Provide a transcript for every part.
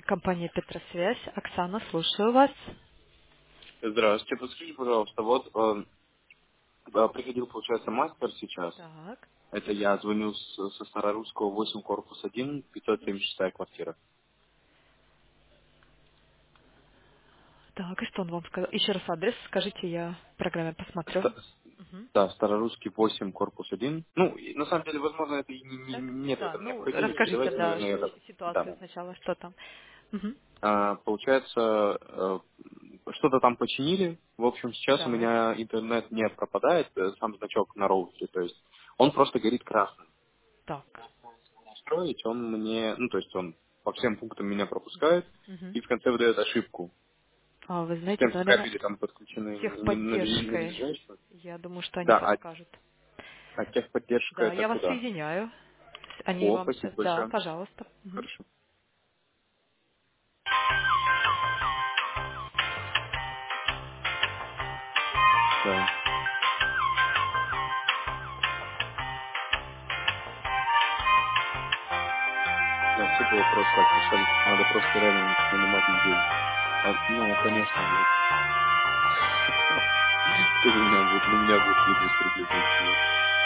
Компания Петросвязь. Оксана, слушаю вас. Здравствуйте, подскажите, пожалуйста, вот приходил, получается, мастер сейчас. Так. Это я звоню со Старорусского 8, корпус 1, 576 квартира. Так, и что он вам сказал? Еще раз адрес скажите, я в программе посмотрю. Ста- Мгм. Да, Старорусский 8, корпус 1. Ну, и на самом деле, возможно, это и Так? нет в Да, этом ну необходимости. расскажите, Давайте, да, наверное, это... ситуацию Да. сначала, что там. Мгм. Получается, что-то там починили. В общем, сейчас у Так, меня интернет не пропадает, сам значок на роутере, то есть он просто горит красным. так. Строить, он мне, ну, то есть он по всем пунктам меня пропускает Мгм. и в конце выдает ошибку. А, вы С знаете, тем, это, что наверное, кабели там подключены техподдержкой. надлежащие. Я думаю, что они Да, подскажут. техподдержка Да, это я вас куда? соединяю. Они О, вам спасибо сейчас... Да, большое. пожалуйста. Мгм. Хорошо. Да. Да, все было просто так решали. Надо просто реально нанимать людей. Ну, конечно, блядь. Кто за меня будет? На меня будет по 200 рублей платить, блядь.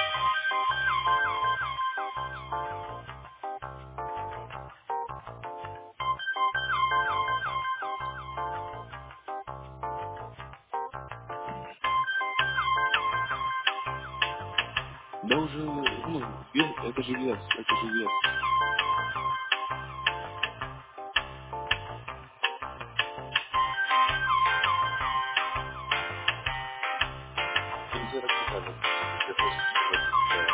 Да уже, ну, это же вес, это же вес. Нельзя расписать, я просто типа,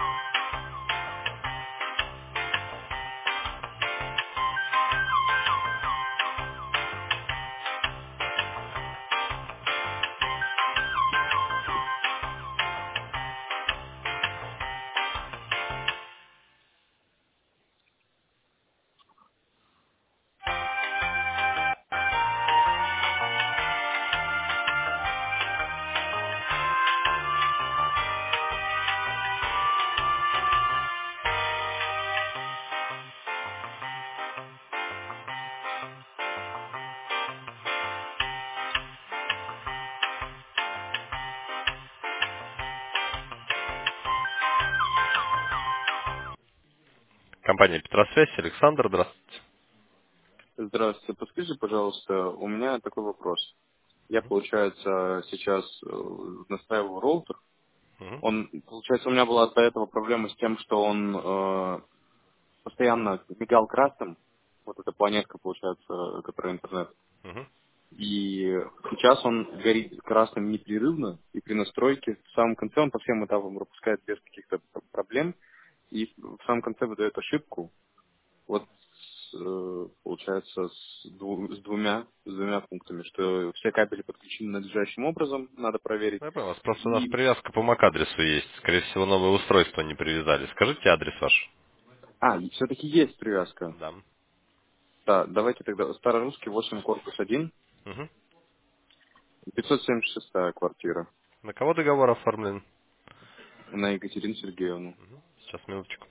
Компания Петросвязь, Александр, здравствуйте. Здравствуйте. Подскажите, пожалуйста, у меня такой вопрос. Я, получается, сейчас настраиваю роутер. Мгм. Он, получается, у меня была до этого проблема с тем, что он постоянно мигал красным. Вот эта планетка, получается, которая интернет. Мгм. И сейчас он горит красным непрерывно, и при настройке в самом конце он по всем этапам пропускает без каких-то проблем, и в самом конце выдает ошибку. Вот получается с двумя пунктами, что все кабели подключены надлежащим образом, надо проверить. Я понял, у вас просто у нас И привязка по MAC-адресу есть. Скорее всего, новое устройство не привязали. Скажите адрес ваш. и все-таки есть привязка. Да. Да, давайте тогда Старорусский 8, корпус 1, Мгм. 576 квартира На кого договор оформлен? на Екатерину Сергеевну. Мгм. Сейчас, минуточку.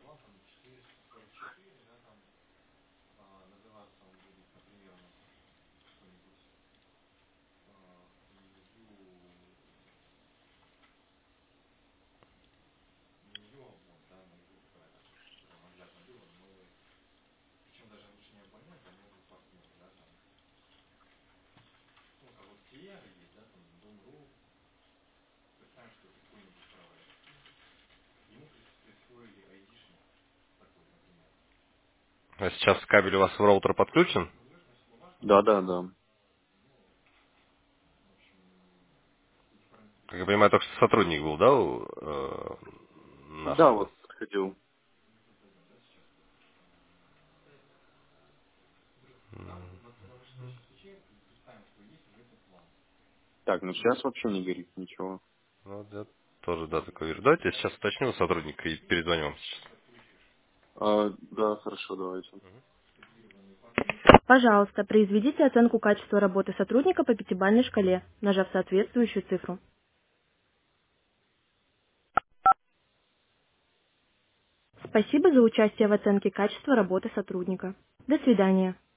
А сейчас кабель у вас в роутер подключен? Да, да, да. Как я понимаю, только что сотрудник был, да, наш Да, у вас? вот подходил. Так, ну сейчас вообще не горит ничего. Ну, вот я тоже, да, такой вижу. Давайте я сейчас уточню у сотрудника и перезвоню вам сейчас. Да, хорошо, давайте. Пожалуйста, произведите оценку качества работы сотрудника по пятибалльной шкале, нажав соответствующую цифру. Спасибо за участие в оценке качества работы сотрудника. До свидания.